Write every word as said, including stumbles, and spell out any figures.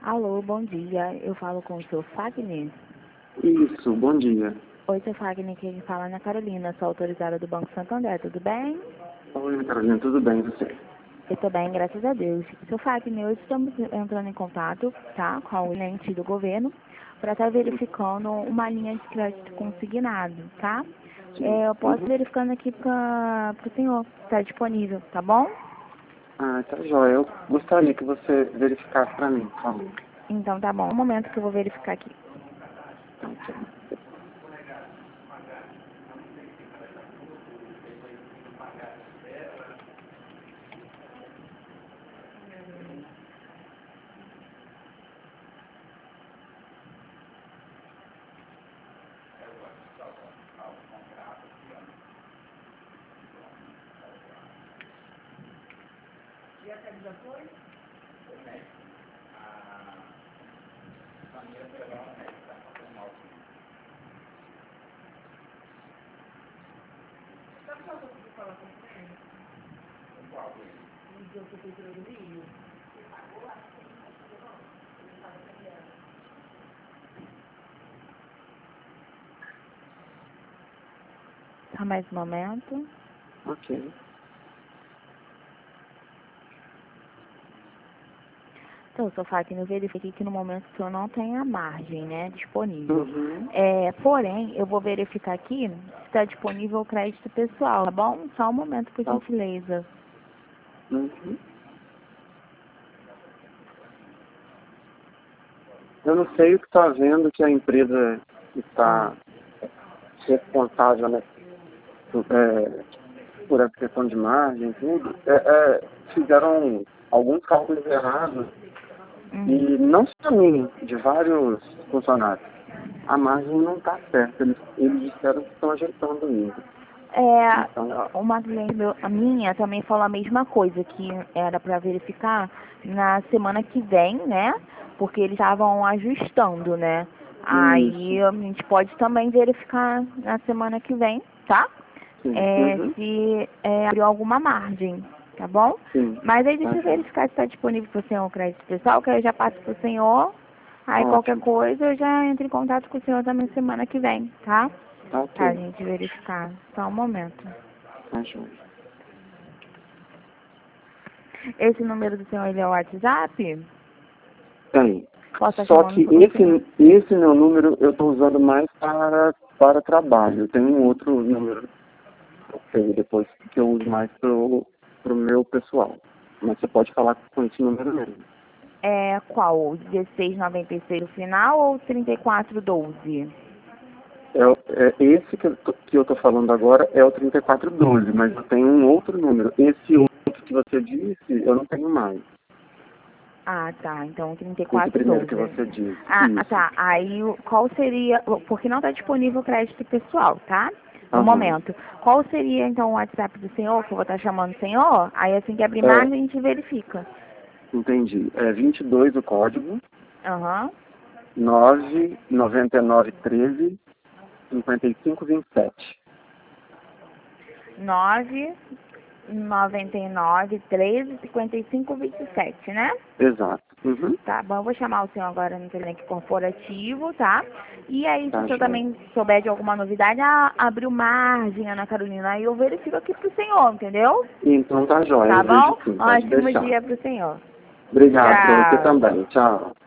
Alô, bom dia. Eu falo com o seu Fagner. Isso, bom dia. Oi, seu Fagner, quem fala é Ana Carolina, sou autorizada do Banco Santander, tudo bem? Oi, Carolina, tudo bem, e você? Eu tô bem, graças a Deus. Seu Fagner, hoje estamos entrando em contato, tá, com o cliente do governo para estar verificando uma linha de crédito consignado, tá? É, eu posso Uhum. verificando aqui para o senhor, se está disponível, tá bom? Ah, tá jóia. Eu gostaria que você verificasse para mim, por favor. Então tá bom, um momento que eu vou verificar aqui. Então, tá. Só mais um momento. Ok. Então, seu Fagner, eu verifiquei que no momento o senhor não tem a margem, né, disponível. Uhum. É, porém, eu vou verificar aqui se está disponível o crédito pessoal, tá bom? Só um momento, por Tá. gentileza. Uhum. Eu não sei o que está vendo que a empresa que Ah, está responsável, né, por, é, por essa questão de margem e tudo, é, é, fizeram alguns cálculos errados. uhum. E não só mim, de vários funcionários. A margem não está certa. Eles, eles disseram que estão ajeitando isso. É, Então, uma cliente meu- a minha também falou a mesma coisa, que era para verificar na semana que vem, né? Porque eles estavam ajustando, né? Aí isso. a gente pode também verificar na semana que vem, tá? Sim. É, Uhum. se é, abriu alguma margem, tá bom? Sim. Mas aí deixa Tá eu bom. verificar se está disponível para o senhor o crédito pessoal, que aí eu já passo para o senhor. Aí qualquer Ótimo. coisa eu já entro em contato com o senhor também semana que vem, tá? Tá Pra ok. gente verificar. Só um momento. Tá joia. Esse número do senhor, ele é o WhatsApp? Tem. Posso estar Só chamando que o senhor? esse, esse meu número eu estou usando mais para, para trabalho. Eu tenho um outro número que eu tenho depois que eu uso mais para o meu pessoal. Mas você pode falar com esse número mesmo. É qual? O dezesseis noventa e seis no final ou trinta e quatro doze? É, o- é esse que eu, tô, que eu tô falando agora é o trinta e quatro doze, mas eu tenho um outro número. Esse outro que você disse, eu não tenho mais. Ah, tá. Então trinta e Esse quatro primeiro que doze. você disse. Ah, ah, Isso. tá. Aí o- qual seria. Porque não está disponível o crédito pessoal, tá? No Aham. momento. Qual seria então o WhatsApp do senhor, que eu vou estar chamando o senhor? Aí assim que abrir É, mais a gente verifica. entendi. É vinte e dois o código, Aham. nove nove nove um três cinquenta e cinco vinte e sete. nove noventa e nove, treze, cinquenta e cinco, vinte e sete, né? Exato. Uhum. Tá bom, eu vou chamar o senhor agora no telefone corporativo, tá? E aí, se o Tá, senhor joia. também souber de alguma novidade, ah, abriu margem, Ana Carolina, aí eu verifico aqui pro senhor, entendeu? Então tá, joia. Tá Eu vejo bom? sim. Pode Ótimo deixar. dia pro senhor. Obrigado para você Tchau. também. Tchau.